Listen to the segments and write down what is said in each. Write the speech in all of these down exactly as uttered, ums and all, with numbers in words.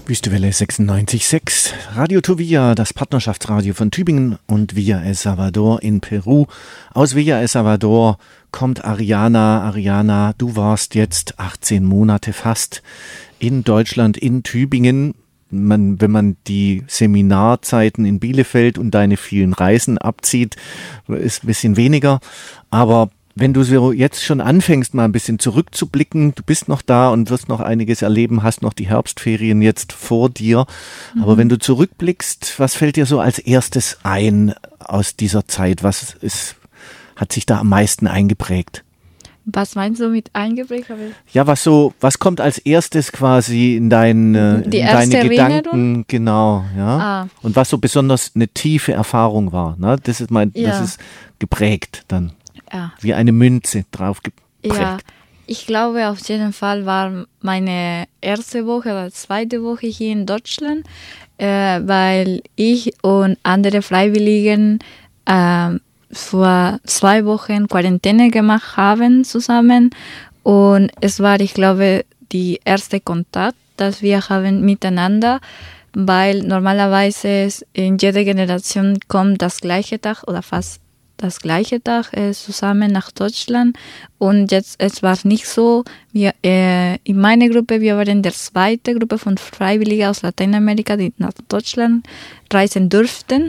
Wüstewelle sechsundneunzig Komma sechs, Radio Tuvia, das Partnerschaftsradio von Tübingen und Villa El Salvador in Peru. Aus Villa El Salvador kommt Ariana. Ariana, du warst jetzt achtzehn Monate fast in Deutschland, in Tübingen. Man, wenn man die Seminarzeiten in Bielefeld und deine vielen Reisen abzieht, ist ein bisschen weniger. Aber wenn du so jetzt schon anfängst, mal ein bisschen zurückzublicken, du bist noch da und wirst noch einiges erleben, hast noch die Herbstferien jetzt vor dir. Mhm. Aber wenn du zurückblickst, was fällt dir so als erstes ein aus dieser Zeit? Was ist, hat sich da am meisten eingeprägt? Was meinst du mit eingeprägt? Ja, was so, was kommt als erstes quasi in, dein, in deine Gedanken? Genau, ja. Ah. Und was so besonders eine tiefe Erfahrung war, ne? Das ist mein, ja. Das ist geprägt dann. Ja. Wie eine Münze drauf geprägt. Ja, ich glaube auf jeden Fall war meine erste Woche oder zweite Woche hier in Deutschland, äh, weil ich und andere Freiwilligen äh, vor zwei Wochen Quarantäne gemacht haben zusammen und es war, ich glaube, die erste Kontakt, das wir haben miteinander, weil normalerweise in jeder Generation kommt das gleiche Tag oder fast das gleiche Tag äh, zusammen nach Deutschland und jetzt es war nicht so. Wir äh, in meiner Gruppe, wir waren der zweite Gruppe von Freiwilligen aus Lateinamerika, die nach Deutschland reisen durften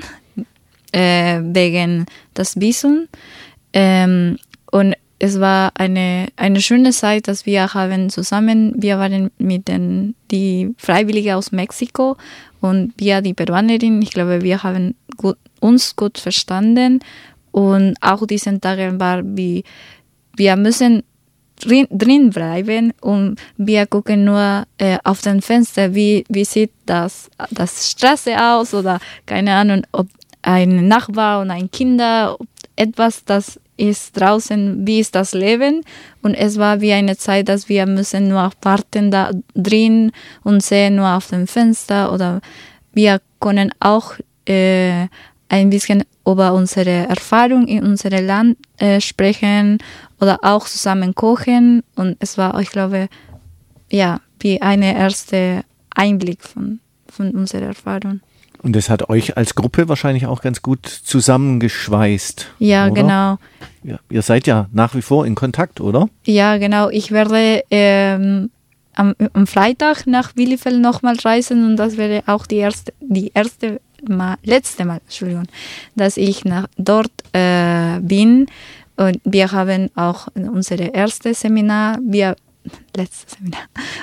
äh, wegen des Visum ähm, und es war eine eine schöne Zeit, dass wir haben zusammen. Wir waren mit den die Freiwilligen aus Mexiko und wir die Peruanerin. Ich glaube, wir haben gut, uns gut verstanden. Und auch diesen Tagen war wie, wir müssen drin, drin bleiben und wir gucken nur äh, auf den Fenster, wie, wie sieht das, das Straße aus oder keine Ahnung, ob ein Nachbar und ein Kinder, etwas, das ist draußen, wie ist das Leben. Und es war wie eine Zeit, dass wir müssen nur warten da drin und sehen nur auf dem Fenster oder wir können auch äh, ein bisschen über unsere Erfahrung in unserem Land äh, sprechen oder auch zusammen kochen. Und es war, ich glaube, ja, wie ein erster Einblick von, von unserer Erfahrung. Und das hat euch als Gruppe wahrscheinlich auch ganz gut zusammengeschweißt. Ja, oder? Genau. Ja, ihr seid ja nach wie vor in Kontakt, oder? Ja, genau. Ich werde ähm, am, am Freitag nach Bielefeld nochmal reisen und das wäre auch die erste, die erste Mal, letzte Mal, Entschuldigung, dass ich nach dort äh, bin und wir haben auch unser erstes Seminar, wir letztes Seminar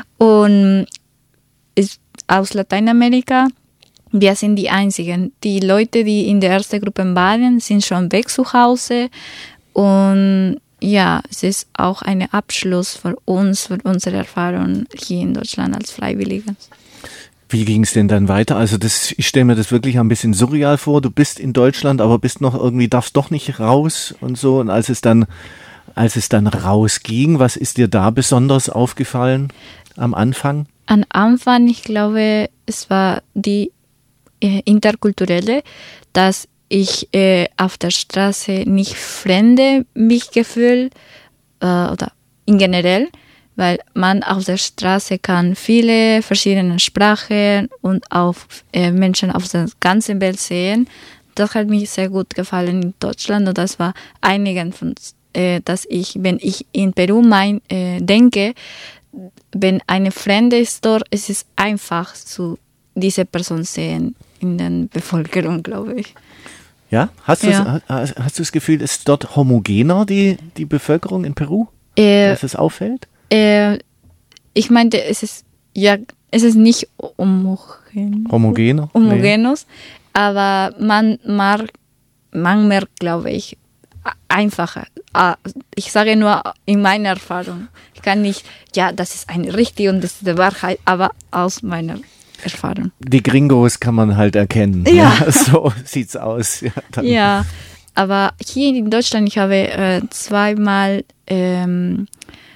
und ist aus Lateinamerika. Wir sind die einzigen. Die Leute, die in der ersten Gruppe waren, sind schon weg zu Hause und ja, es ist auch ein Abschluss für uns, für unsere Erfahrung hier in Deutschland als Freiwillige. Wie ging es denn dann weiter? Also das, ich stelle mir das wirklich ein bisschen surreal vor. Du bist in Deutschland, aber bist noch irgendwie, darfst doch nicht raus und so. Und als es dann, als es dann rausging, was ist dir da besonders aufgefallen am Anfang? Am Anfang, ich glaube, es war die äh, interkulturelle, dass ich äh, auf der Straße nicht fremde mich gefühlt äh, oder in generell. Weil man auf der Straße kann viele verschiedene Sprachen und auch äh, Menschen auf der ganzen Welt sehen. Das hat mir sehr gut gefallen in Deutschland und das war einigen von, äh, dass ich, wenn ich in Peru mein, äh, denke, wenn eine Fremde ist dort, es ist einfach zu diese Person sehen in der Bevölkerung, glaube ich. Ja, hast du ja. hast, hast du das Gefühl, ist dort homogener die die Bevölkerung in Peru, äh, dass es auffällt? Äh, ich meinte, es ist ja, es ist nicht homogen, homogener, homogenos, nee. Aber man, man, man merkt, glaube ich, einfacher. Ich sage nur in meiner Erfahrung. Ich kann nicht, ja, das ist eine richtige und das ist die Wahrheit, aber aus meiner Erfahrung. Die Gringos kann man halt erkennen. Ja. Ja, so sieht's aus. Ja, dann. Ja, aber hier in Deutschland, ich habe äh, zweimal ähm,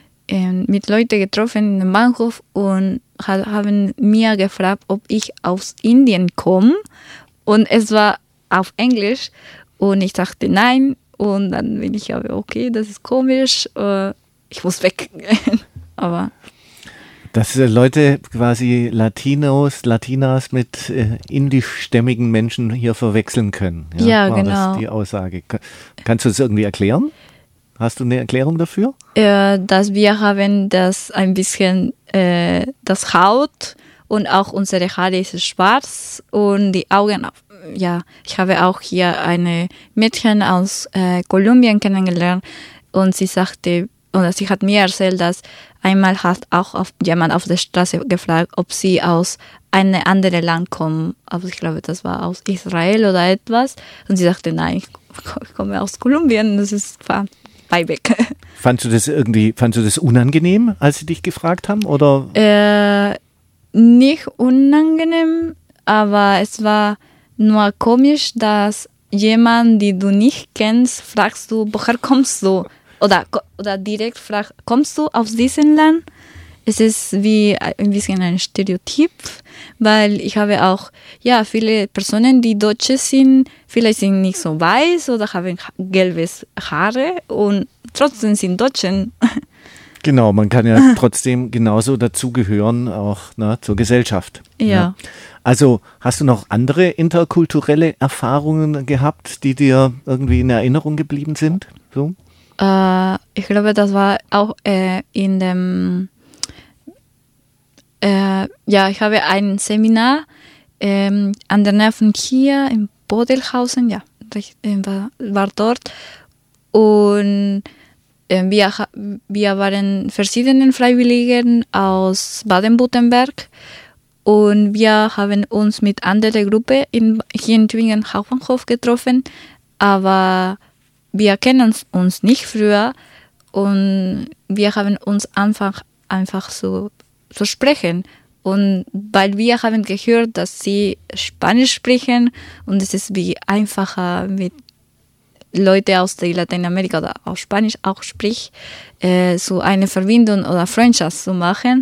mit Leuten getroffen im Bahnhof und haben mir gefragt, ob ich aus Indien komme. Und es war auf Englisch und ich dachte nein. Und dann bin ich aber, okay, das ist komisch, ich muss weggehen. Aber Dass äh, Leute quasi Latinos, Latinas mit äh, indischstämmigen Menschen hier verwechseln können. Ja, Ja, war genau. das die Aussage. Ka- Kannst du das irgendwie erklären? Hast du eine Erklärung dafür? Äh, dass wir haben das ein bisschen, äh, das Haut und auch unsere Haare ist schwarz und die Augen, ja, ich habe auch hier eine Mädchen aus äh, Kolumbien kennengelernt und sie sagte, oder sie hat mir erzählt, dass einmal hat auch auf, jemand auf der Straße gefragt, ob sie aus einem anderen Land kommen. Aber ich glaube, das war aus Israel oder etwas. Und sie sagte, nein, ich komme aus Kolumbien. Das ist weit weg. Fandst du das irgendwie, fandst du das unangenehm, als sie dich gefragt haben? Oder? Äh, nicht unangenehm, aber es war nur komisch, dass jemand, den du nicht kennst, fragst du, woher kommst du? Oder, oder direkt fragt, kommst du aus diesem Land? Es ist wie ein bisschen ein Stereotyp, weil ich habe auch ja, viele Personen, die Deutsche sind, vielleicht sind nicht so weiß oder haben gelbes Haare und trotzdem sind Deutschen. Genau, man kann ja trotzdem genauso dazugehören, auch ne, zur Gesellschaft. Ja. Ja. Also hast du noch andere interkulturelle Erfahrungen gehabt, die dir irgendwie in Erinnerung geblieben sind? So? Äh, ich glaube, das war auch äh, in dem, äh, ja, ich habe ein Seminar ähm, an der Nähe von hier in Bodelhausen, ja, ich, äh, war, war dort und äh, wir, wir waren verschiedene Freiwilligen aus Baden-Württemberg und wir haben uns mit anderer Gruppe in, hier in Tübingen Hauptbahnhof getroffen, aber wir kennen uns nicht früher und wir haben uns einfach, einfach so zu sprechen. Und weil wir haben gehört, dass sie Spanisch sprechen und es ist wie einfacher mit Leuten aus der Lateinamerika oder aus Spanisch auch spricht, äh, so eine Verbindung oder Freundschaft zu machen.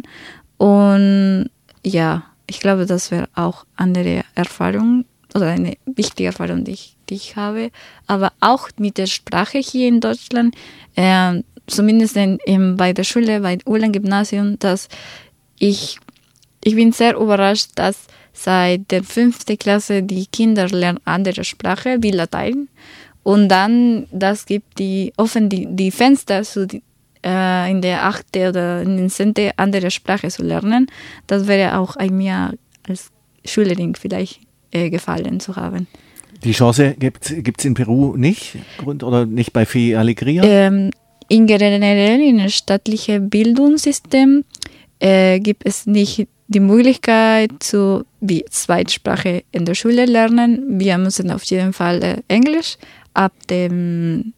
Und ja, ich glaube, das wäre auch andere Erfahrung oder eine wichtige Erfahrung, die ich, die ich habe. Aber auch mit der Sprache hier in Deutschland, äh, zumindest in, in, bei der Schule, bei Uhlen-Gymnasium, dass ich, ich bin sehr überrascht, dass seit der fünften Klasse die Kinder lernen andere Sprache wie Latein. Und dann, das gibt die offen die, die Fenster zu die, äh, in der achten oder in der zehnten andere Sprache zu lernen. Das wäre auch ein mir als Schülerin vielleicht äh, gefallen zu haben. Die Chance gibt es in Peru nicht oder nicht bei F I Alegría? Ähm, in generell in einem staatlichen Bildungssystem äh, gibt es nicht die Möglichkeit zu wie Zweitsprache in der Schule lernen. Wir müssen auf jeden Fall äh, Englisch ab dem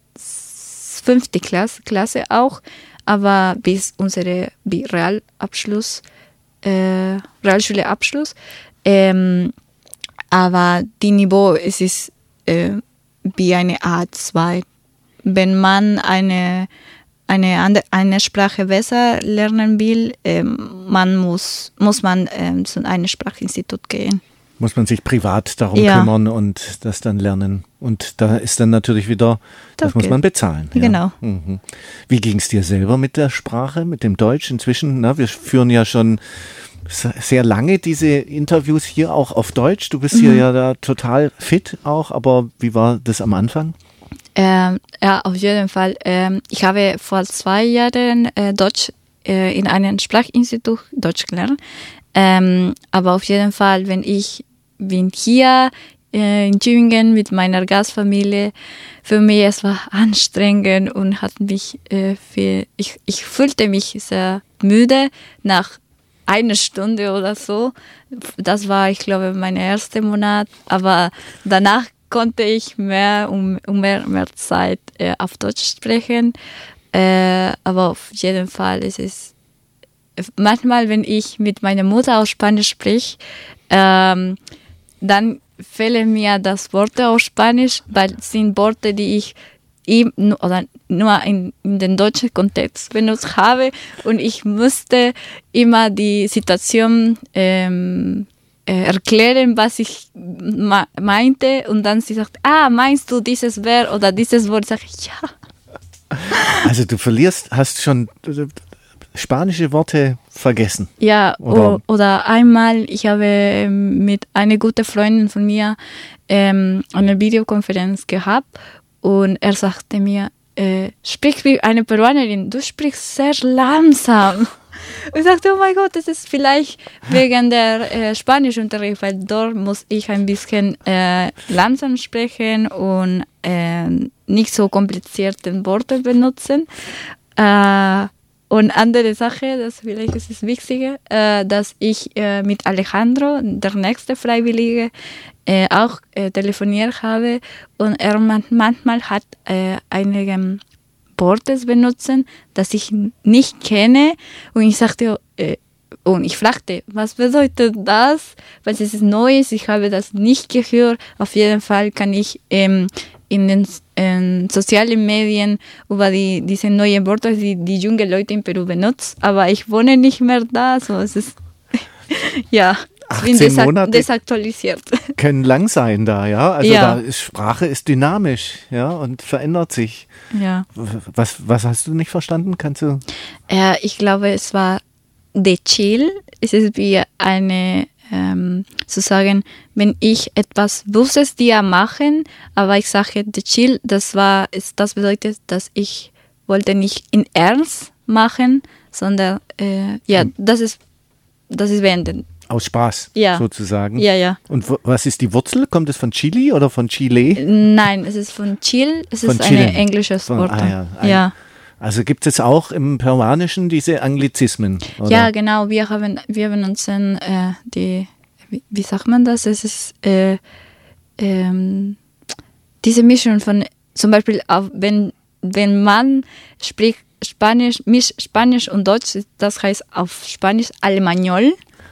fünften Klasse, Klasse auch, aber bis unsere wie Realabschluss, äh, Realschuleabschluss. Ähm, aber die Niveau es ist äh, wie eine A zwei. Wenn man eine eine andere eine Sprache besser lernen will, äh, man muss muss man äh, zu einem Sprachinstitut gehen. Muss man sich privat darum ja. kümmern und das dann lernen. Und da ist dann natürlich wieder, das, das muss man bezahlen. Ja. Genau. Mhm. Wie ging es dir selber mit der Sprache, mit dem Deutsch inzwischen? Na, wir führen ja schon sehr lange diese Interviews hier auch auf Deutsch. Du bist mhm. hier ja da total fit auch, aber wie war das am Anfang? Ähm, ja, auf jeden Fall. Ähm, ich habe vor zwei Jahren äh, Deutsch äh, in einem Sprachinstitut Deutsch gelernt. Ähm, aber auf jeden Fall, wenn ich bin hier äh, in Tübingen mit meiner Gastfamilie, für mich es war anstrengend und hat mich äh, für, ich, ich fühlte mich sehr müde nach einer Stunde oder so. Das war, ich glaube, mein erster Monat, aber danach konnte ich mehr und um mehr, mehr Zeit äh, auf Deutsch sprechen. Äh, aber auf jeden Fall ist es manchmal, wenn ich mit meiner Mutter aus Spanisch spreche, ähm, dann fehlen mir das Worte aus Spanisch, weil es sind Worte, die ich eben, oder nur in, in den deutschen Kontext benutzt habe und ich musste immer die Situation ähm, äh, erklären, was ich ma- meinte und dann sie sagt, ah, meinst du dieses Verb oder dieses Wort? Sag ich, ja. Also du verlierst, hast schon spanische Worte vergessen? Ja, Oder? oder einmal, ich habe mit einer guten Freundin von mir ähm, eine Videokonferenz gehabt und er sagte mir, äh, sprich wie eine Peruanerin, du sprichst sehr langsam. Und ich sagte, oh mein Gott, das ist vielleicht wegen der äh, Spanischunterricht, weil dort muss ich ein bisschen äh, langsam sprechen und äh, nicht so komplizierte Worte benutzen. Äh, Und andere Sache, das vielleicht ist das Wichtige, äh, dass ich äh, mit Alejandro, der nächste Freiwillige, äh, auch äh, telefoniert habe und er man, manchmal hat äh, einige Worte benutzen, das ich nicht kenne und ich sagte, äh, und ich fragte, was bedeutet das? Weil es ist Neues, ich habe das nicht gehört. Auf jeden Fall kann ich ähm, in den in sozialen Medien über die, diese neuen Worte, die die jungen Leute in Peru benutzen. Aber ich wohne nicht mehr da, so es ist, ja, ich bin achtzehn desakt- Monate desaktualisiert. können lang sein da, ja. Also Ja. da ist, Sprache ist dynamisch, ja, und verändert sich. Ja. Was, was hast du nicht verstanden? Kannst du? Äh, ich glaube, es war de chill. Es ist wie eine, ähm, sozusagen, wenn ich etwas Böses dir machen, aber ich sage de chill, das war, ist, das bedeutet, dass ich wollte nicht in Ernst machen, sondern, äh, ja, das ist, das ist beenden. Aus Spaß, Ja. sozusagen. Ja, ja. Und wo, was ist die Wurzel? Kommt es von Chili oder von Chile? Nein, es ist von chill, es Von ist chillen. ein englisches Von- Wort. ah ja, ein- ja. Also gibt es auch im Peruanischen diese Anglizismen? Oder? Ja, genau. Wir haben, wir benutzen äh, die, wie, wie sagt man das? Es ist äh, ähm, diese Mischung von, zum Beispiel, auf, wenn, wenn man spricht Spanisch, Misch Spanisch und Deutsch, das heißt auf Spanisch Alemañol.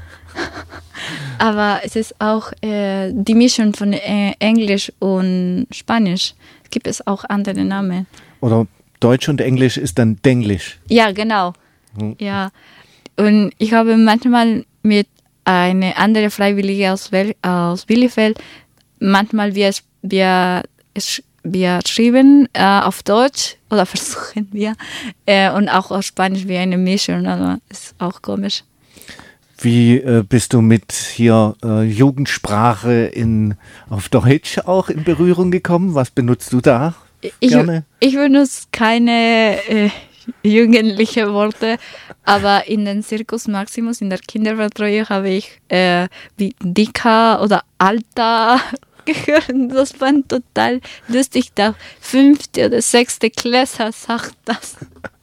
Aber es ist auch äh, die Mischung von äh, Englisch und Spanisch. Es gibt es auch andere Namen. Oder Deutsch und Englisch ist dann Denglisch. Ja, genau. Hm. Ja. Und ich habe manchmal mit einer anderen Freiwillige aus, Wel aus Bielefeld, manchmal wir, wir, wir schreiben äh, auf Deutsch oder versuchen wir äh, und auch auf Spanisch wie eine Mischung, also ist auch komisch. Wie äh, bist du mit hier äh, Jugendsprache in, auf Deutsch auch in Berührung gekommen? Was benutzt du da Ich, gerne? ich benutze keine äh, jugendlichen Worte, aber in den Circus Maximus, in der Kinderbetreuung, habe ich äh, wie Dicker oder Alter gehört. Das war total lustig. Der fünfte oder sechste Klasse sagt das.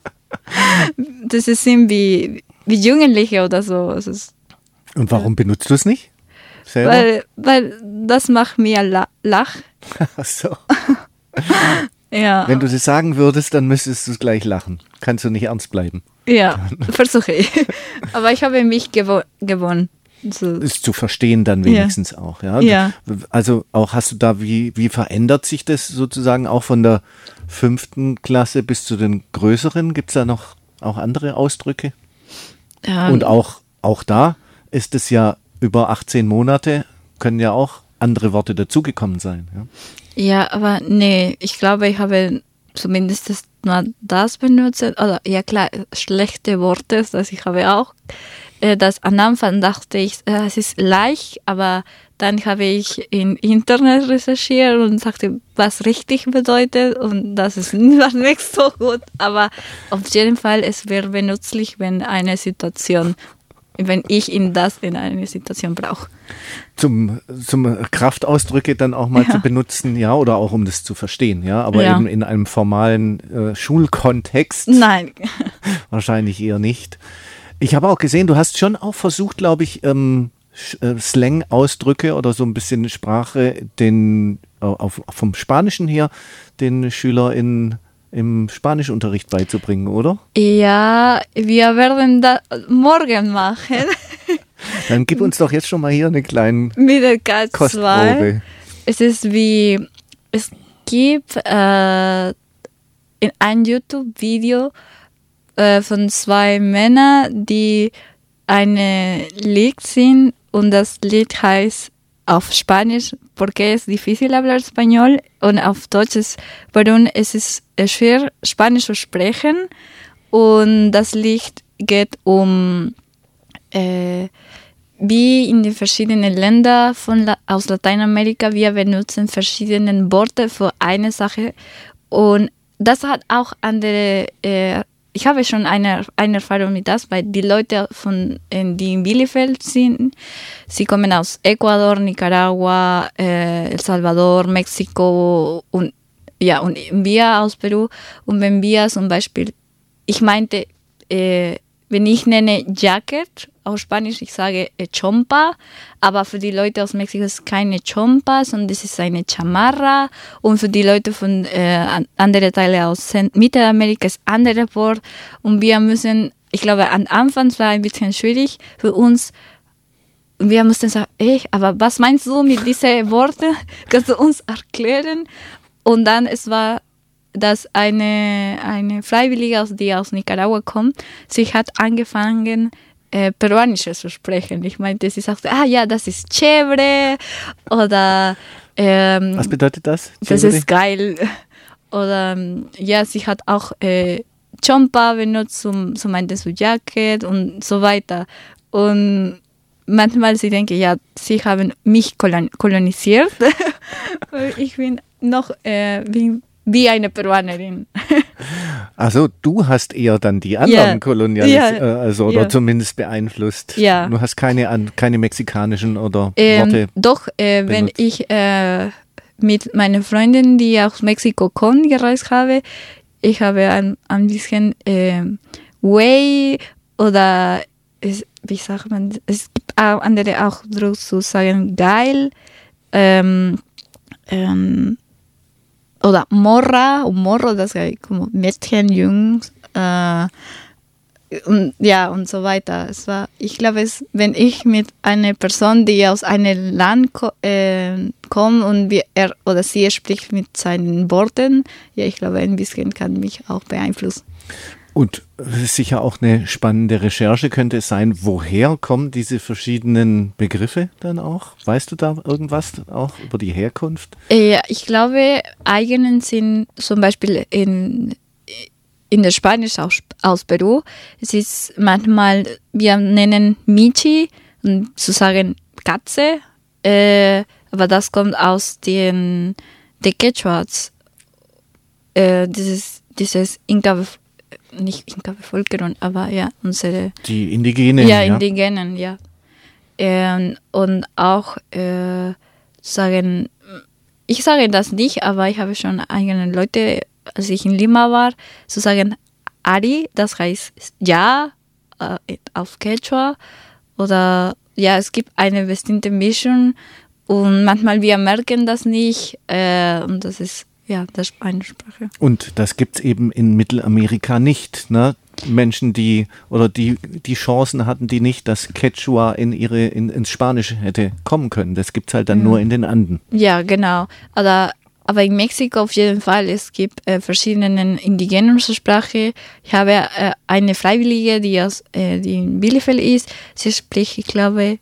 Das ist wie, wie Jugendliche oder so. Es ist, Und warum benutzt du es nicht? Selber? weil, weil das macht mir la lach. Ach so. Ja. Wenn du das sagen würdest, dann müsstest du gleich lachen. Kannst du nicht ernst bleiben. Ja, versuche ich. Aber ich habe mich gewo gewonnen. So. Ist zu verstehen dann wenigstens auch. Ja? Ja. Also auch hast du da, wie, wie verändert sich das sozusagen auch von der fünften Klasse bis zu den größeren? Gibt es da noch auch andere Ausdrücke? Ja, Und auch, auch da ist es ja über achtzehn Monate, können ja auch andere Worte dazugekommen sein. Ja? ja, aber nee, ich glaube, ich habe zumindest das, nur das benutzt. Oder ja klar, schlechte Worte, das ich habe auch. Äh, das am Anfang dachte ich, äh, es ist leicht, aber dann habe ich im Internet recherchiert und sagte, was richtig bedeutet und das ist war nicht so gut. Aber auf jeden Fall, es wäre benützlich, wenn eine Situation, wenn ich in das in eine Situation brauche. Zum, zum Kraftausdrücke dann auch mal Ja. zu benutzen, ja, oder auch um das zu verstehen, ja, aber Ja. eben in einem formalen äh, Schulkontext Nein. wahrscheinlich eher nicht. Ich habe auch gesehen, du hast schon auch versucht, glaube ich, ähm, Sch- äh, Slang-Ausdrücke oder so ein bisschen Sprache den, äh, auf, vom Spanischen her den SchülerInnen im Spanischunterricht beizubringen, oder? Ja, wir werden das morgen machen Dann gib uns doch jetzt schon mal hier eine kleine mit der K zwei. Kostprobe. Es ist wie, es gibt äh, in ein YouTube-Video äh, von zwei Männern, die eine Lied singen und das Lied heißt auf Spanisch, porque es difícil hablar español, und auf Deutsch ist, warum es ist schwer, Spanisch zu sprechen, und das Lied geht um äh, wie in den verschiedenen Ländern von La- aus Lateinamerika wir benutzen verschiedene Worte für eine Sache und das hat auch andere, äh, ich habe schon eine, eine Erfahrung mit das, weil die Leute, von, die in Bielefeld sind, sie kommen aus Ecuador, Nicaragua, äh, El Salvador, Mexiko und ja, und wir aus Peru. Und wenn wir zum Beispiel, ich meinte, äh, wenn ich nenne Jacket auf Spanisch, ich sage äh, Chompa, aber für die Leute aus Mexiko ist es keine Chompa, sondern das ist eine Chamarra. Und für die Leute von äh, anderen Teilen aus Mittelamerika ist ein anderes Wort. Und wir müssen, ich glaube, am Anfang war es ein bisschen schwierig für uns. Und wir mussten sagen, ey, aber was meinst du mit diesen Worten? Kannst du uns erklären? Und dann es war, dass eine, eine Freiwillige, die aus Nicaragua kommt, sie hat angefangen, äh, Peruanisch zu sprechen. Ich meinte, sie sagte, ah ja, das ist chévere oder ähm, was bedeutet das? Das ist geil. Oder ja, sie hat auch äh, Chompa benutzt, so, so meinte sie Jacket und so weiter. Und manchmal sie denken, ja, sie haben mich kolon- kolonisiert. Ich bin noch äh, wie, wie eine Peruanerin. Also du hast eher dann die anderen ja. kolonialisiert, ja. äh, also oder ja. zumindest beeinflusst. Ja. Du hast keine, an, keine mexikanischen oder ähm, Worte. Doch, äh, wenn ich äh, mit meiner Freundin, die aus Mexiko kommt, gereist habe, ich habe ein, ein bisschen äh, Way oder es, wie sagt man, es gibt auch andere auch drauf zu sagen, geil, ähm, ähm, oder Morra und Morro, das heißt como Mädchen, Jungs, äh, und ja und so weiter. Es war, ich glaube, es, wenn ich mit einer Person, die aus einem Land ko- äh, kommt und wir, er oder sie spricht mit seinen Worten, ja, ich glaube, ein bisschen kann mich auch beeinflussen. Und sicher auch eine spannende Recherche könnte es sein, woher kommen diese verschiedenen Begriffe dann auch? Weißt du da irgendwas auch über die Herkunft? Ja, ich glaube, eigenen sind zum Beispiel in, in der Spanisch aus, aus Peru. Es ist manchmal, wir nennen Michi, um zu sagen Katze, äh, aber das kommt aus den, den Quechuas. Äh, dieses, dieses Inka nicht Inka-Bevölkerung, aber ja, unsere... Die Indigenen, ja. Ja, Indigenen, ja. Ähm, und auch äh, sagen, ich sage das nicht, aber ich habe schon eigene Leute, als ich in Lima war, zu sagen, Ari, das heißt ja, äh, auf Quechua, oder ja, es gibt eine bestimmte Mischung und manchmal wir merken das nicht äh, und das ist ja, das ist eine Sprache. Und das gibt es eben in Mittelamerika nicht, ne? Menschen, die oder die die Chancen hatten, die nicht das Quechua in ihre in, ins Spanische hätte kommen können. Das gibt es halt dann mhm. nur in den Anden. Ja, genau. Aber, aber in Mexiko auf jeden Fall, es gibt äh, verschiedene indigene Sprachen. Ich habe äh, eine Freiwillige, die, aus, äh, die in Bielefeld ist. Sie spricht, ich glaube,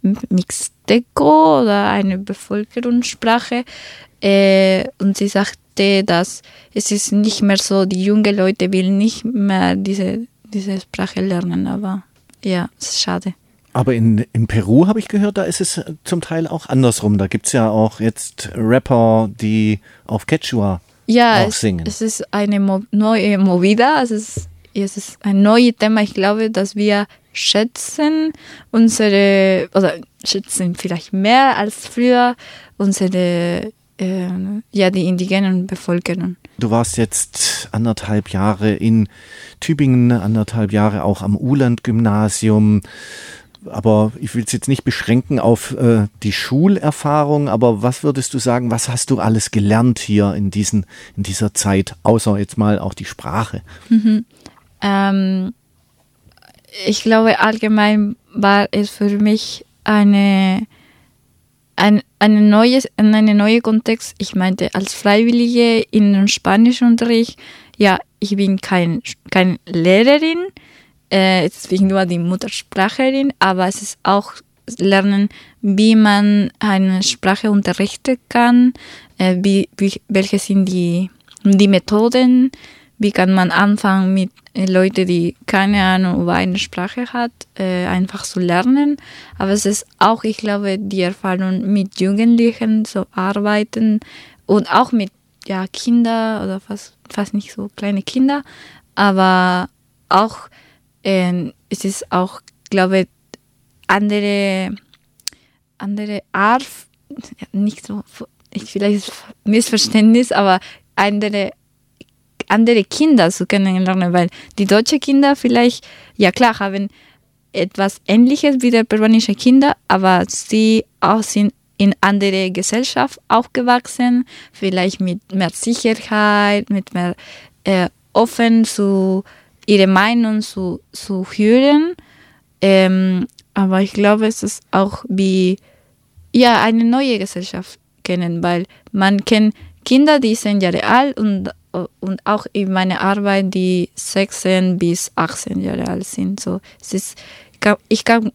Mixteco oder eine Bevölkerungssprache. Äh, und sie sagte, dass es ist nicht mehr so, die jungen Leute wollen nicht mehr diese, diese Sprache lernen, aber ja, es ist schade. Aber in, in Peru habe ich gehört, da ist es zum Teil auch andersrum. Da gibt es ja auch jetzt Rapper, die auf Quechua ja, auch es, singen. Es ist eine Mo- neue Movida, es ist, es ist ein neues Thema. Ich glaube, dass wir schätzen unsere, oder schätzen vielleicht mehr als früher, unsere Äh, ja, die indigenen Bevölkerung. Du warst jetzt anderthalb Jahre in Tübingen, anderthalb Jahre auch am Uhland-Gymnasium. Aber ich will es jetzt nicht beschränken auf äh, die Schulerfahrung, aber was würdest du sagen, was hast du alles gelernt hier in, diesen, in dieser Zeit, außer jetzt mal auch die Sprache? Mhm. Ähm, ich glaube, allgemein war es für mich eine Ein, eine neue, eine neue Kontext. Ich meinte, als Freiwillige in dem Spanischunterricht, ja, ich bin kein, keine Lehrerin, äh, ich bin nur die Muttersprachlerin, aber es ist auch lernen, wie man eine Sprache unterrichten kann, äh, wie, wie, welche sind die, die Methoden, wie kann man anfangen mit Leuten, die keine Ahnung über eine Sprache hat, äh, einfach zu lernen. Aber es ist auch, ich glaube, die Erfahrung mit Jugendlichen zu arbeiten und auch mit ja, Kindern oder fast, fast nicht so kleine Kinder, aber auch, äh, es ist auch, glaube ich, andere, andere Art, nicht so, ich, vielleicht Missverständnis, aber andere andere Kinder zu kennenlernen, weil die deutschen Kinder vielleicht, ja klar, haben etwas Ähnliches wie die peruanischen Kinder, aber sie auch sind in andere Gesellschaft aufgewachsen, vielleicht mit mehr Sicherheit, mit mehr äh, offen zu ihre Meinung zu, zu hören. Ähm, aber ich glaube, es ist auch wie ja, eine neue Gesellschaft kennen, weil man kennt Kinder, die sind Jahre alt und und auch in meiner Arbeit, die sechzehn bis achtzehn Jahre alt sind. So, es ist, ich, kann,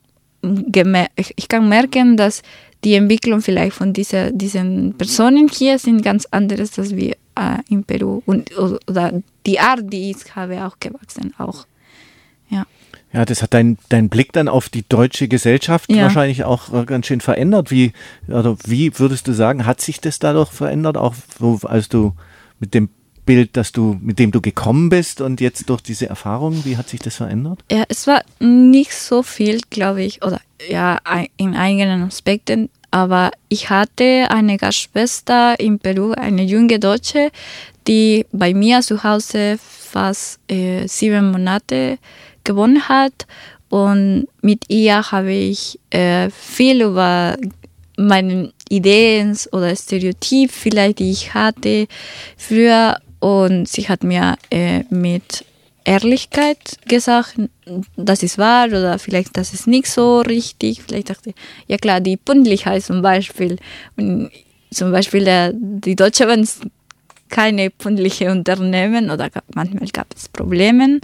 ich kann merken, dass die Entwicklung vielleicht von dieser, diesen Personen hier sind ganz anderes als wir äh, in Peru. Und, oder die Art, die ich habe, auch gewachsen. Auch. Ja. Ja, das hat dein, dein Blick dann auf die deutsche Gesellschaft ja. wahrscheinlich auch ganz schön verändert. Wie, oder wie würdest du sagen, hat sich das dadurch verändert, auch so, als du mit dem Bild, dass du, mit dem du gekommen bist und jetzt durch diese Erfahrung, wie hat sich das verändert? Ja, es war nicht so viel, glaube ich, oder ja, in eigenen Aspekten, aber ich hatte eine Gastschwester in Peru, eine junge Deutsche, die bei mir zu Hause fast äh, sieben Monate gewohnt hat und mit ihr habe ich äh, viel über meine Ideen oder Stereotype vielleicht, die ich hatte früher. Und sie hat mir äh, mit Ehrlichkeit gesagt, das ist wahr oder vielleicht das ist nicht so richtig. Vielleicht dachte ich, ja klar, die Pünktlichkeit zum Beispiel. Und zum Beispiel der, die Deutschen waren keine pünktliche Unternehmen oder gab, manchmal gab es Probleme.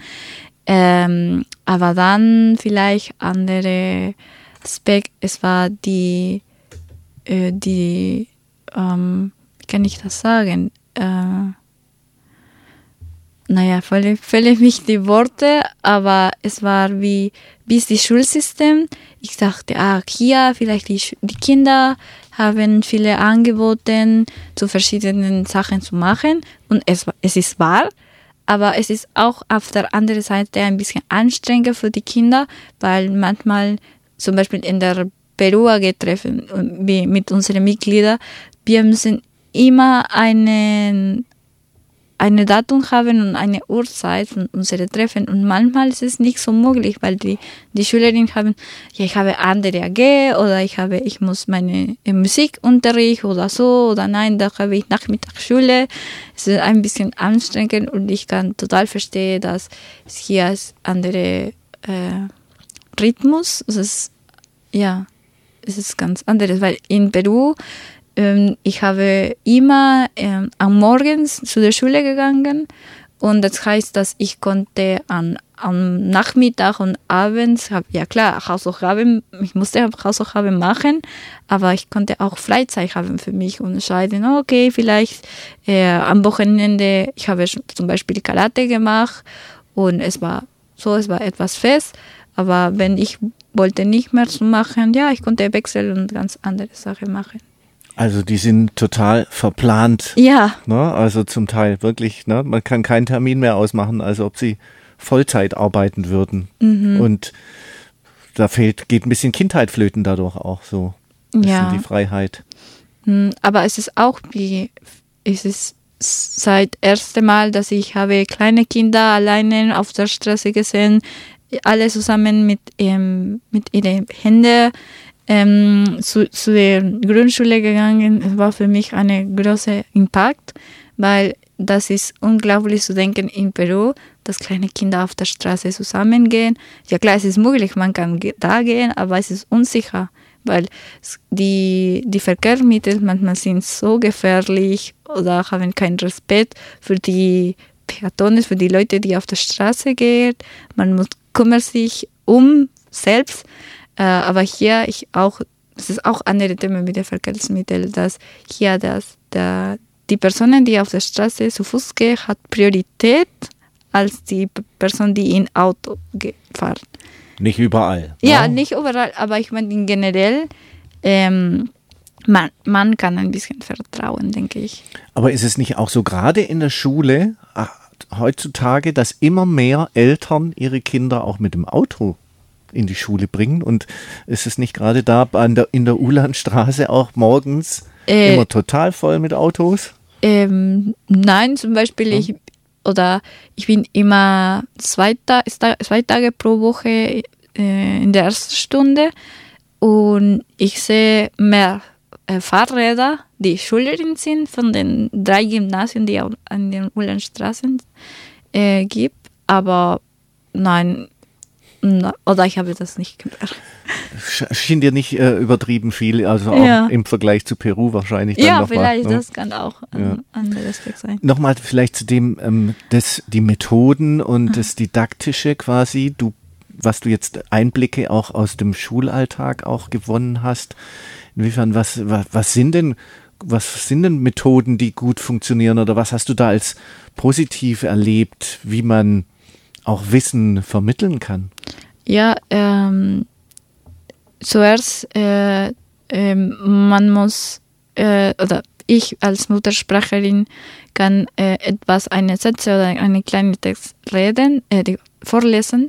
Ähm, aber dann vielleicht andere Aspekt, es war die, äh, die ähm, wie kann ich das sagen, äh, naja, völlig, völlig nicht die Worte, aber es war wie bis das Schulsystem. Ich dachte, ah, hier vielleicht die, die Kinder haben viele Angebote zu verschiedenen Sachen zu machen und es, es ist wahr, aber es ist auch auf der anderen Seite ein bisschen anstrengender für die Kinder, weil manchmal zum Beispiel in der Peru A G-Treffen mit unseren Mitgliedern, wir müssen immer einen eine Datum haben und eine Uhrzeit von unseren Treffen und manchmal ist es nicht so möglich, weil die, die Schülerinnen haben, ja, ich habe andere A G oder ich habe, ich muss meine Musikunterricht oder so oder nein, da habe ich Nachmittagsschule. Es ist ein bisschen anstrengend und ich kann total verstehen, dass es hier ist andere äh, Rhythmus, es ist, ja, es ist ganz anderes, weil in Peru ich habe immer ähm, am Morgen zu der Schule gegangen und das heißt, dass ich konnte an, am Nachmittag und abends, hab, ja klar, Hausaufgaben, ich musste Hausaufgaben machen, aber ich konnte auch Freizeit haben für mich und entscheiden, okay, vielleicht äh, am Wochenende, ich habe zum Beispiel Karate gemacht und es war so, es war etwas fest, aber wenn ich wollte nicht mehr zu machen, ja, ich konnte wechseln und ganz andere Sachen machen. Also die sind total verplant. Ja. Ne? Also zum Teil wirklich, ne? Man kann keinen Termin mehr ausmachen, als ob sie Vollzeit arbeiten würden. Mhm. Und da fehlt, geht ein bisschen Kindheit flöten dadurch auch so. Ein bisschen ja. Die Freiheit. Aber es ist auch wie, es ist seit erstem Mal, dass ich habe kleine Kinder alleine auf der Straße gesehen, alle zusammen mit, ähm, mit ihren Händen Ähm, zu, zu der Grundschule gegangen. Es war für mich ein großer Impact, weil das ist unglaublich zu denken in Peru, dass kleine Kinder auf der Straße zusammengehen. Ja klar, es ist möglich, man kann da gehen, aber es ist unsicher, weil die, die Verkehrsmittel manchmal sind so gefährlich oder haben keinen Respekt für die Peatonen, für die Leute, die auf der Straße gehen. Man muss, kümmert sich um selbst. Uh, aber hier ich auch, es ist auch andere Themen mit den Verkehrsmitteln, dass hier das, der, die Personen, die auf der Straße zu Fuß gehen, hat Priorität als die Person, die in Auto fahren. Nicht überall. Ja, ne? nicht überall, aber ich meine generell, ähm, man, man kann ein bisschen vertrauen, denke ich. Aber ist es nicht auch so, gerade in der Schule ach, heutzutage, dass immer mehr Eltern ihre Kinder auch mit dem Auto in die Schule bringen? Und ist es nicht gerade da an der, in der Ulanstraße auch morgens äh, immer total voll mit Autos? Ähm, nein, zum Beispiel hm. ich oder ich bin immer zwei, Ta- zwei Tage pro Woche äh, in der ersten Stunde und ich sehe mehr äh, Fahrräder, die Schülerinnen sind von den drei Gymnasien, die es an den Ulanstraßen äh, gibt, aber nein, na, oder ich habe das nicht gemerkt. Schien dir nicht äh, übertrieben viel, also auch ja. im Vergleich zu Peru wahrscheinlich. Dann ja, noch vielleicht, mal, ne? Das kann auch ein ja. anderer Aspekt sein. Nochmal vielleicht zu dem, ähm, das, die Methoden und ah. das Didaktische quasi, du, was du jetzt Einblicke auch aus dem Schulalltag auch gewonnen hast. Inwiefern, was, was, was sind denn, was sind denn Methoden, die gut funktionieren oder was hast du da als positiv erlebt, wie man auch Wissen vermitteln kann? Ja, ähm, zuerst, äh, äh, man muss, äh, oder ich als Muttersprachlerin kann äh, etwas, eine Sätze oder eine kleine Text reden, äh, die, vorlesen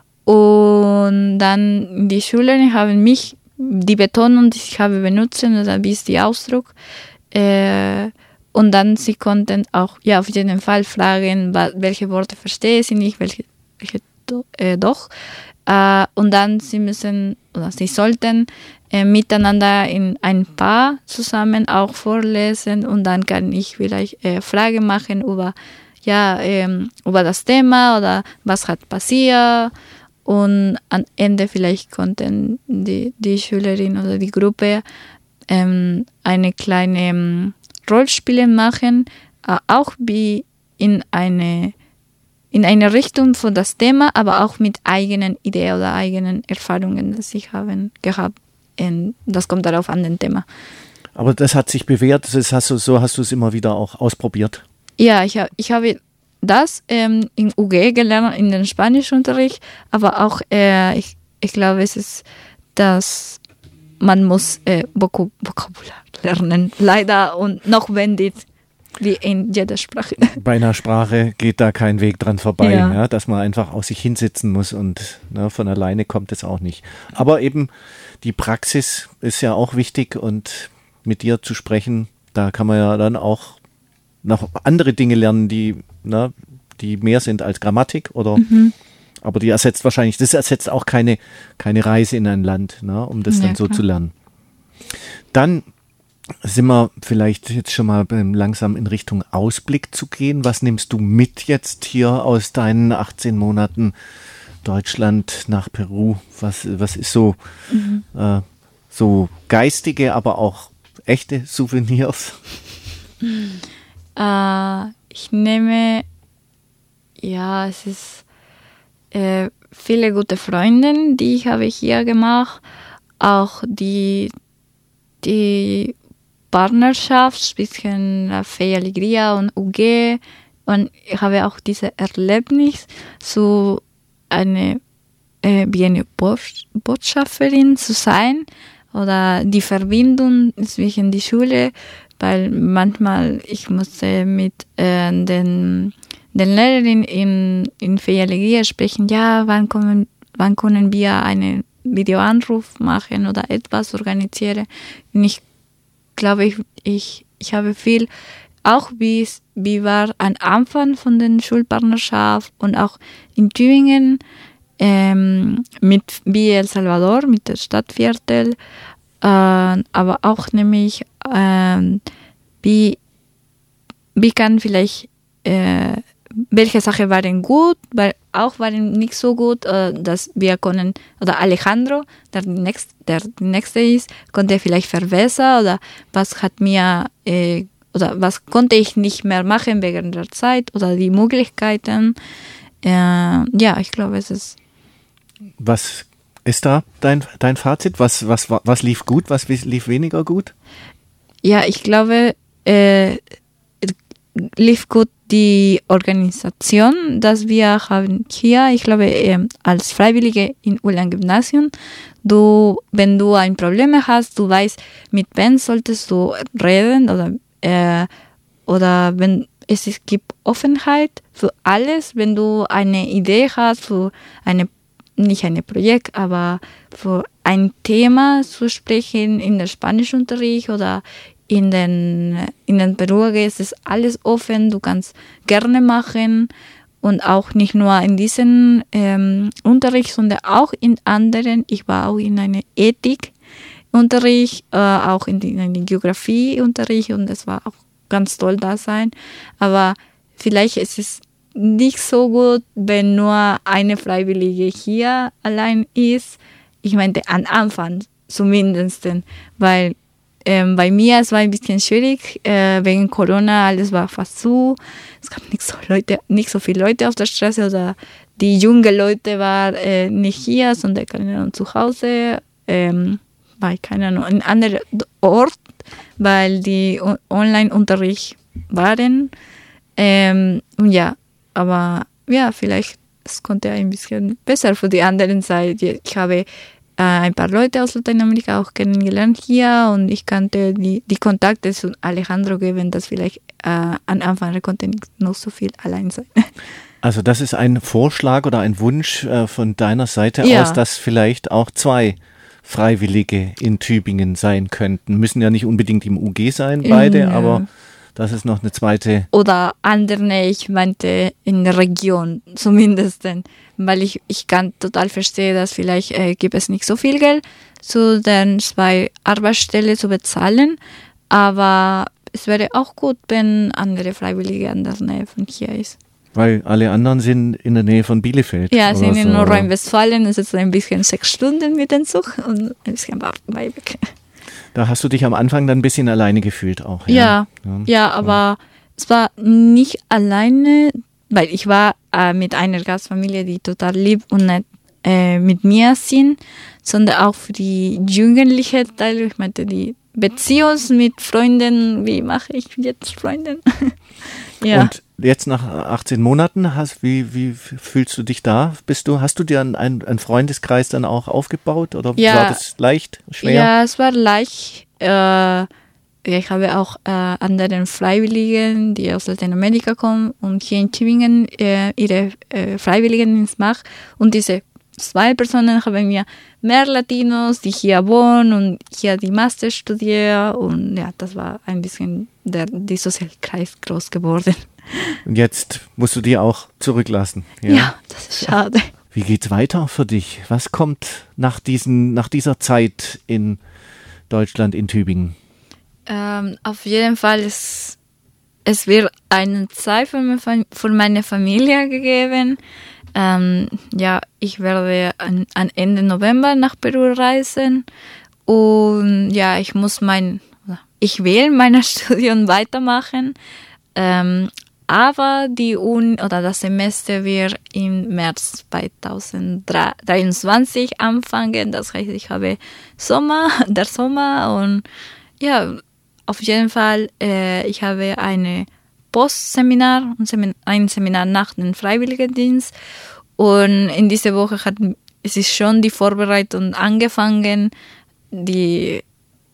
und dann die Schüler haben mich, die Betonung, die ich habe benutzt, oder wie ist der Ausdruck, äh, und dann sie konnten auch ja auf jeden Fall fragen, welche Worte verstehe sie nicht, welche, welche do, äh, doch. Äh, und dann sie müssen oder sie sollten äh, miteinander in ein Paar zusammen auch vorlesen und dann kann ich vielleicht äh, Fragen machen über ja ähm, über das Thema oder was hat passiert und am Ende vielleicht konnten die die Schülerin oder die Gruppe ähm, eine kleine ähm, Rollenspiele machen, äh, auch wie in eine in eine Richtung von das Thema, aber auch mit eigenen Ideen oder eigenen Erfahrungen, die ich haben gehabt. Und das kommt darauf an, den Thema. Aber das hat sich bewährt, das hast du, so hast du es immer wieder auch ausprobiert? Ja, ich, hab, ich habe das ähm, in U G gelernt, in den Spanischunterricht, aber auch, äh, ich, ich glaube, es ist, dass man muss äh, Vok- Vokabular lernen, leider, und notwendig, wie in jeder Sprache. Bei einer Sprache geht da kein Weg dran vorbei, ja. Ja, dass man einfach auch sich hinsetzen muss und ne, von alleine kommt es auch nicht. Aber eben die Praxis ist ja auch wichtig und mit dir zu sprechen, da kann man ja dann auch noch andere Dinge lernen, die, ne, die mehr sind als Grammatik oder mhm. aber die ersetzt wahrscheinlich, das ersetzt auch keine, keine Reise in ein Land, ne, um das ja, dann so klar. zu lernen. Dann sind wir vielleicht jetzt schon mal langsam in Richtung Ausblick zu gehen. Was nimmst du mit jetzt hier aus deinen achtzehn Monaten Deutschland nach Peru? Was, was ist so, mhm. äh, so geistige, aber auch echte Souvenirs? Äh, ich nehme, ja, es ist äh, viele gute Freunde, die ich habe hier gemacht. Auch die, die Partnerschaft zwischen Fe y Alegría und U G und ich habe auch dieses Erlebnis, so eine äh, wie eine Botschafterin zu sein oder die Verbindung zwischen die Schule, weil manchmal ich musste mit äh, den, den Lehrerinnen in, in Fe y Alegría sprechen, ja, wann, kommen, wann können wir einen Videoanruf machen oder etwas organisieren. Und ich glaube, ich, ich, ich habe viel, auch wie, wie war am Anfang von der Schulpartnerschaft und auch in Tübingen ähm, mit wie El Salvador, mit dem Stadtviertel, äh, aber auch nämlich, äh, wie, wie kann vielleicht, äh, welche Sachen waren gut, weil auch waren nicht so gut, äh, dass wir können, oder Alejandro, der nächste, der nächste ist, konnte vielleicht verbessern oder was hat mir, äh, oder was konnte ich nicht mehr machen wegen der Zeit oder die Möglichkeiten. Äh, ja, ich glaube, es ist. Was ist da dein, dein Fazit? Was, was, was lief gut, was lief weniger gut? Ja, ich glaube, äh, lief gut die Organisation, dass wir haben hier, ich glaube, ähm, als Freiwillige in Ulan-Gymnasium, du, wenn du ein Problem hast, du weißt, mit wem solltest du reden oder, äh, oder wenn es ist, gibt Offenheit für alles, wenn du eine Idee hast, für eine, nicht ein Projekt, aber für ein Thema zu sprechen in der Spanischunterricht oder in den, in den Peru ist es alles offen, du kannst gerne machen und auch nicht nur in diesem ähm, Unterricht, sondern auch in anderen. Ich war auch in einem Ethikunterricht, äh, auch in, die, in einem Geografieunterricht und es war auch ganz toll da sein. Aber vielleicht ist es nicht so gut, wenn nur eine Freiwillige hier allein ist. Ich meinte am Anfang zumindest, weil Ähm, bei mir es war ein bisschen schwierig, äh, wegen Corona, alles war fast zu. Es gab nicht so, Leute, nicht so viele Leute auf der Straße oder die jungen Leute waren äh, nicht hier, sondern keine Ahnung, zu Hause, ähm, bei keine Ahnung, in einem anderen Ort, weil die o- Online-Unterricht waren. Ähm, und ja, aber ja, vielleicht es konnte ein bisschen besser für die anderen sein. Ich habe ein paar Leute aus Lateinamerika auch kennengelernt hier und ich kannte die, die Kontakte zu Alejandro geben, dass vielleicht äh, am Anfang er konnte nicht noch so viel allein sein. Also das ist ein Vorschlag oder ein Wunsch äh, von deiner Seite Ja. aus, dass vielleicht auch zwei Freiwillige in Tübingen sein könnten. Müssen ja nicht unbedingt im U G sein, beide, Ja. aber das ist noch eine zweite. Oder andere, ich meinte in der Region zumindest, weil ich, ich kann total verstehen, dass vielleicht äh, gibt es nicht so viel Geld zu den zwei Arbeitsstellen zu bezahlen, aber es wäre auch gut, wenn andere Freiwillige in der Nähe von hier ist. Weil alle anderen sind in der Nähe von Bielefeld. Ja, oder sind in so. Nordrhein-Westfalen, es ist ein bisschen sechs Stunden mit dem Zug und ein bisschen weit weg. Da hast du dich am Anfang dann ein bisschen alleine gefühlt auch. Ja, ja, ja, aber es war nicht alleine, weil ich war äh, mit einer Gastfamilie, die total lieb und nett äh, mit mir sind, sondern auch für die jugendliche Teile, ich meinte die Beziehung mit Freunden, wie mache ich jetzt Freunden? Ja. Und jetzt nach achtzehn Monaten, hast, wie, wie fühlst du dich da? Bist du, hast du dir einen, einen Freundeskreis dann auch aufgebaut oder Ja. war das leicht, schwer? Ja, es war leicht. Äh, ich habe auch äh, anderen Freiwilligen, die aus Lateinamerika kommen und hier in Tübingen äh, ihre äh, Freiwilligendienst machen. Und diese zwei Personen haben wir mehr Latinos, die hier wohnen und hier die Master studieren. Und ja, das war ein bisschen der die Sozialkreis groß geworden. Und jetzt musst du die auch zurücklassen. Ja, ja, das ist schade. Wie geht's weiter für dich? Was kommt nach, diesen, nach dieser Zeit in Deutschland, in Tübingen? Ähm, auf jeden Fall, es, es wird eine Zeit für, meine Fam- für meine Familie gegeben. Ähm, ja, ich werde an, an Ende November nach Peru reisen und ja, ich muss mein, ich will mein Studium weitermachen, ähm, aber die Uni oder das Semester wird im März zweitausenddreiundzwanzig anfangen. Das heißt, ich habe Sommer, der Sommer und ja, auf jeden Fall, äh, ich habe eine Postseminar, ein Seminar, ein Seminar nach dem Freiwilligendienst und in dieser Woche hat es ist schon die Vorbereitung angefangen. Die,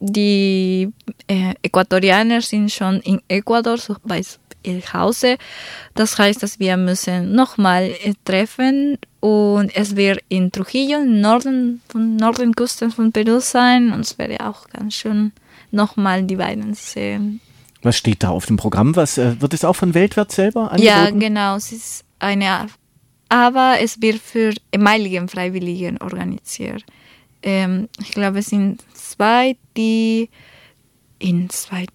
die äh, Äquatorianer sind schon in Ecuador, so bei ihr Hause. Das heißt, dass wir müssen nochmal äh, treffen und es wird in Trujillo, im Norden von Nordküste von Peru sein und es wäre auch ganz schön nochmal die beiden sehen. Was steht da auf dem Programm? Was, äh, wird es auch von Weltwert selber angeboten? Ja, genau. Es ist eine, aber es wird für ehemaligen Freiwilligen organisiert. Ähm, ich glaube, es sind zwei, die in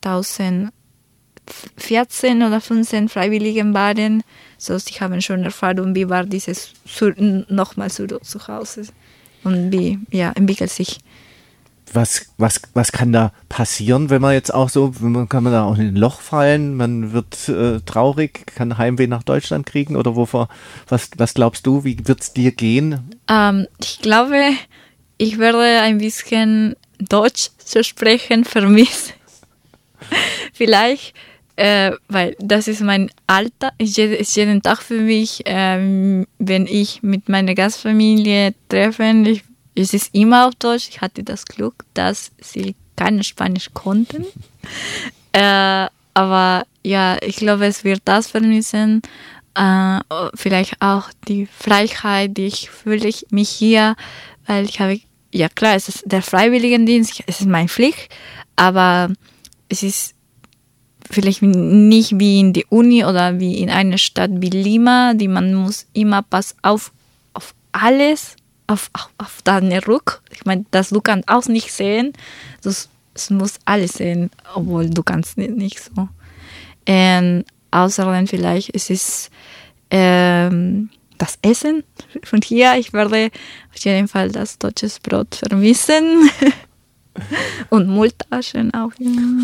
zweitausendvierzehn oder fünfzehn Freiwilligen waren. So, sie haben schon Erfahrung, wie war dieses nochmal zu, zu Hause und wie ja, entwickelt sich. Was, was, was kann da passieren, wenn man jetzt auch so, man kann man da auch in ein Loch fallen, man wird äh, traurig, kann Heimweh nach Deutschland kriegen oder wovor, was, was glaubst du, wie wird es dir gehen? Ähm, ich glaube, ich werde ein bisschen Deutsch zu sprechen vermissen. Vielleicht, äh, weil das ist mein Alltag, ist jeden, ist jeden Tag für mich, ähm, wenn ich mit meiner Gastfamilie treffe, ich, es ist immer auf Deutsch. Ich hatte das Glück, dass sie kein Spanisch konnten. äh, aber ja, ich glaube, es wird das vermissen. Äh, vielleicht auch die Freiheit, die ich fühle ich mich hier, weil ich habe, ja klar, es ist der Freiwilligendienst, es ist meine Pflicht, aber es ist vielleicht nicht wie in die Uni oder wie in einer Stadt wie Lima, die man muss immer pass auf auf alles, auf, auf, auf deine Rück. Ich meine, das du kannst auch nicht sehen, das, das muss alles sehen, obwohl du kannst nicht, nicht so. Und außerdem vielleicht es ist ähm, das Essen von hier. Ich werde auf jeden Fall das deutsche Brot vermissen. Und Multaschen auch.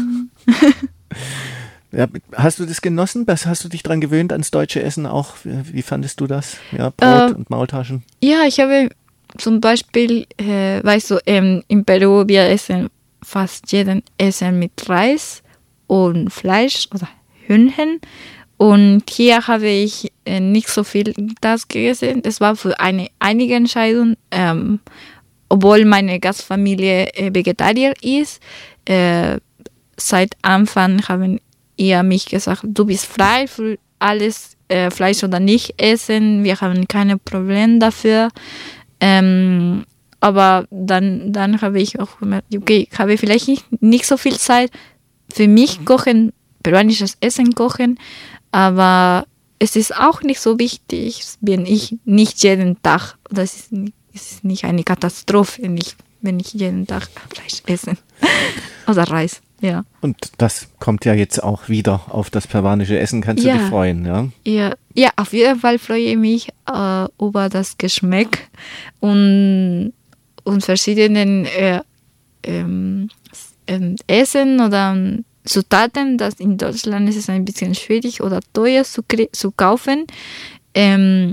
Ja, hast du das genossen? Hast du dich daran gewöhnt ans deutsche Essen auch? Wie fandest du das? Ja, Brot äh, und Maultaschen? Ja, ich habe zum Beispiel, äh, weißt du, ähm, in Peru wir essen fast jeden Essen mit Reis und Fleisch oder Hühnchen. Und hier habe ich äh, nicht so viel das gegessen. Das war für eine einige Entscheidung, ähm, obwohl meine Gastfamilie äh, Vegetarier ist. Äh, seit Anfang haben ihr mich gesagt, du bist frei für alles äh, Fleisch oder nicht essen. Wir haben keine Probleme dafür. Ähm, aber dann, dann habe ich auch gemerkt, okay, ich habe vielleicht nicht, nicht so viel Zeit für mich kochen, peruanisches Essen kochen, aber es ist auch nicht so wichtig, wenn ich nicht jeden Tag, das ist, ist nicht eine Katastrophe, wenn ich, wenn ich jeden Tag Fleisch esse oder Reis. Ja. Und das kommt ja jetzt auch wieder auf das peruanische Essen. Kannst du ja. dich freuen, ja? Ja, ja, auf jeden Fall freue ich mich äh, über das Geschmack und, und verschiedenen äh, ähm, Essen oder Zutaten. Das in Deutschland ist es ein bisschen schwierig oder teuer zu, zu kaufen. Ähm,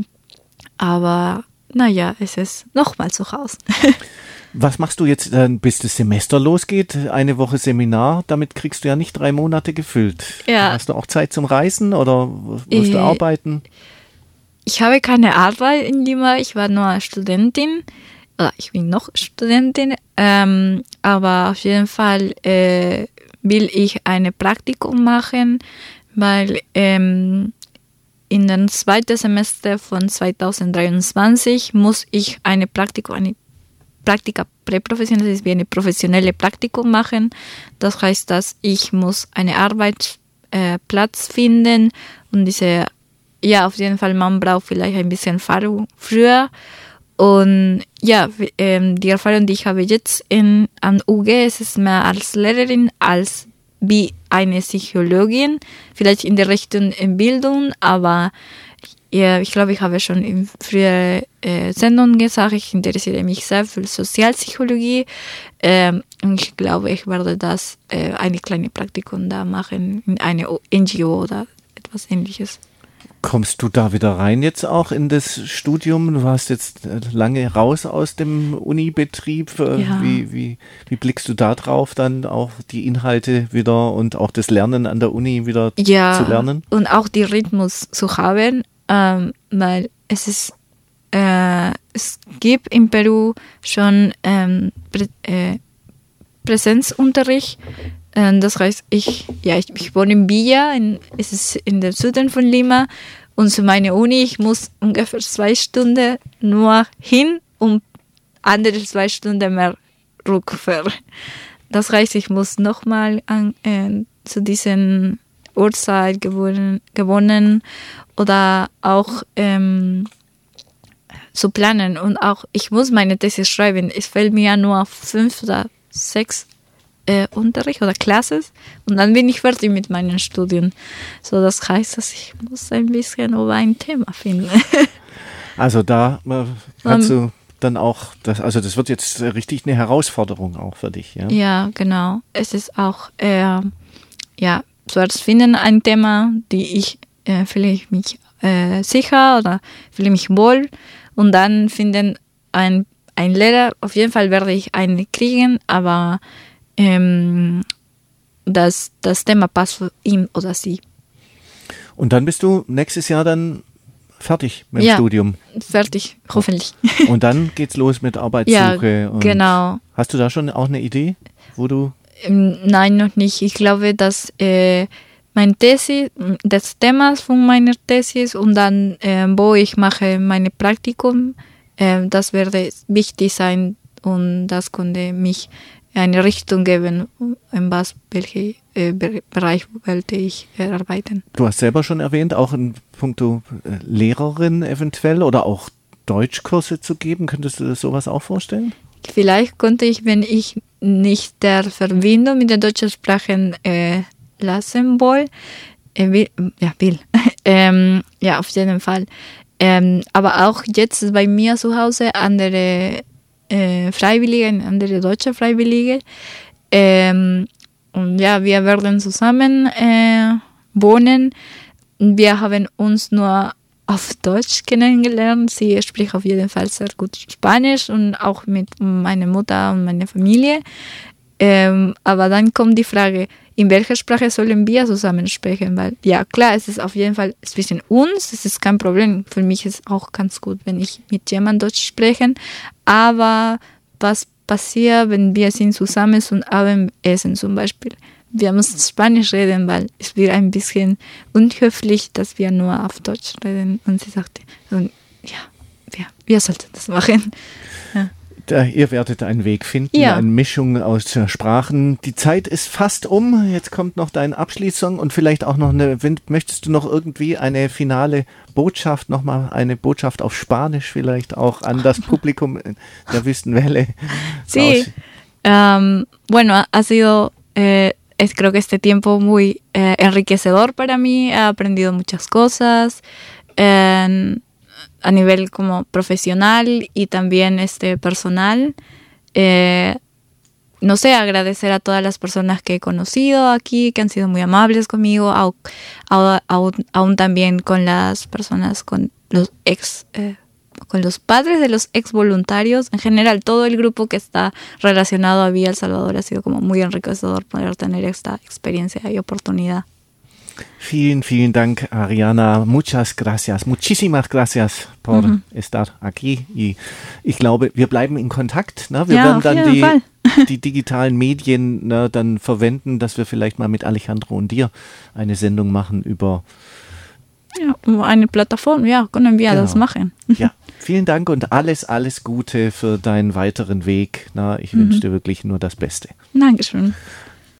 aber naja, es ist nochmal zu Hause. Was machst du jetzt, äh, bis das Semester losgeht? Eine Woche Seminar, damit kriegst du ja nicht drei Monate gefüllt. Ja. Hast du auch Zeit zum Reisen oder musst äh, du arbeiten? Ich habe keine Arbeit in Lima, ich war nur Studentin. Oder ich bin noch Studentin. Ähm, aber auf jeden Fall äh, will ich ein Praktikum machen, weil ähm, in dem zweiten Semester von zweitausenddreiundzwanzig muss ich eine Praktikum, eine Praktika präprofessionell, das ist wie eine professionelle Praktikum machen. Das heißt, dass ich muss einen Arbeitsplatz äh, finden und diese, ja, auf jeden Fall, man braucht vielleicht ein bisschen Erfahrung früher. Und ja, ähm, die Erfahrung, die ich habe jetzt in, an U G, es ist mehr als Lehrerin als wie eine Psychologin, vielleicht in der Richtung Bildung, aber ja, ich glaube, ich habe schon in früheren äh, Sendungen gesagt, ich interessiere mich sehr für Sozialpsychologie ähm, und ich glaube, ich werde das äh, eine kleine Praktikum da machen in eine N G O oder etwas Ähnliches. Kommst du da wieder rein jetzt auch in das Studium? Du warst jetzt lange raus aus dem Unibetrieb. Ja. Wie, wie, wie blickst du da drauf, dann auch die Inhalte wieder und auch das Lernen an der Uni wieder ja, zu lernen? Und auch den Rhythmus zu haben, ähm, weil es ist, äh, es gibt in Peru schon ähm, Prä äh, Präsenzunterricht. Das heißt, ich, ja, ich, ich wohne in Villa, in, es ist in der Süden von Lima, und zu meiner Uni, ich muss ungefähr zwei Stunden nur hin und andere zwei Stunden mehr rückfahren. Das heißt, ich muss nochmal äh, zu diesen Uhrzeit gewonnen, gewonnen oder auch ähm, zu planen. Und auch, ich muss meine These schreiben. Es fällt mir ja nur fünf oder sechs Äh, Unterricht oder Classes und dann bin ich fertig mit meinen Studien. So, das heißt, dass ich muss ein bisschen über ein Thema finden. Also da äh, kannst um, du dann auch, das, also das wird jetzt richtig eine Herausforderung auch für dich, ja? Ja, genau. Es ist auch, äh, ja, zuerst finden ein Thema, die ich äh, fühle ich mich äh, sicher oder fühle mich wohl und dann finden ein, ein Lehrer, auf jeden Fall werde ich einen kriegen, aber Ähm, dass das Thema passt für ihn oder sie. Und dann bist du nächstes Jahr dann fertig mit dem ja, Studium? Fertig, hoffentlich. Und dann geht's los mit Arbeitssuche. Ja, und genau. Hast du da schon auch eine Idee, wo du... Nein, noch nicht. Ich glaube, dass äh, mein Thesis, das Thema von meiner Thesis und dann, äh, wo ich mache mein Praktikum, äh, das werde wichtig sein und das konnte mich eine Richtung geben, in was, welche äh, Bereich wollte ich äh, arbeiten. Du hast selber schon erwähnt, auch in puncto äh, Lehrerin eventuell oder auch Deutschkurse zu geben. Könntest du dir sowas auch vorstellen? Vielleicht konnte ich, wenn ich nicht der Verbindung mit der deutschen Sprache äh, lassen will, äh, will, ja, will. ähm, ja, auf jeden Fall. Ähm, aber auch jetzt bei mir zu Hause andere äh, Freiwillige, andere deutsche Freiwillige. Ähm, und ja, wir werden zusammen äh, wohnen. Wir haben uns nur auf Deutsch kennengelernt. Sie spricht auf jeden Fall sehr gut Spanisch und auch mit meiner Mutter und meiner Familie. Ähm, aber dann kommt die Frage, in welcher Sprache sollen wir zusammen sprechen? Weil, ja klar, es ist auf jeden Fall zwischen uns, es ist kein Problem. Für mich ist es auch ganz gut, wenn ich mit jemandem Deutsch spreche. Aber was passiert, wenn wir sind zusammen zum Abendessen zum Beispiel? Wir müssen Spanisch reden, weil es wird ein bisschen unhöflich, dass wir nur auf Deutsch reden. Und sie sagte, und ja, wir, wir sollten das machen. Ja. Da, ihr werdet einen Weg finden, ja. eine Mischung aus Sprachen. Die Zeit ist fast um. Jetzt kommt noch dein Abschließsong und vielleicht auch noch eine, möchtest du noch irgendwie eine finale Botschaft, nochmal eine Botschaft auf Spanisch vielleicht auch an das Publikum der Wüstenwelle? Sí, um, bueno, ha sido... Eh, Es, creo que este tiempo muy eh, enriquecedor para mí, he aprendido muchas cosas eh, a nivel como profesional y también este personal. Eh, no sé, agradecer a todas las personas que he conocido aquí, que han sido muy amables conmigo, aún, aún, aún también con las personas, con los ex... Eh, con los padres de los ex voluntarios, en general todo el grupo que está relacionado a Vía El Salvador ha sido como muy enriquecedor poder tener esta experiencia y oportunidad. Vielen, vielen Dank, Ariana. Muchas gracias, muchísimas gracias por mhm. estar aquí. Y ich glaube, wir bleiben in Kontakt. Ne? Wir ja, werden dann die, Fall. die digitalen Medien ne, dann verwenden, dass wir vielleicht mal mit Alejandro und dir eine Sendung machen über Ja, eine Plattform, ja, können wir genau. das machen. Ja, vielen Dank und alles, alles Gute für deinen weiteren Weg. Na, ich mhm. wünsche dir wirklich nur das Beste. Dankeschön.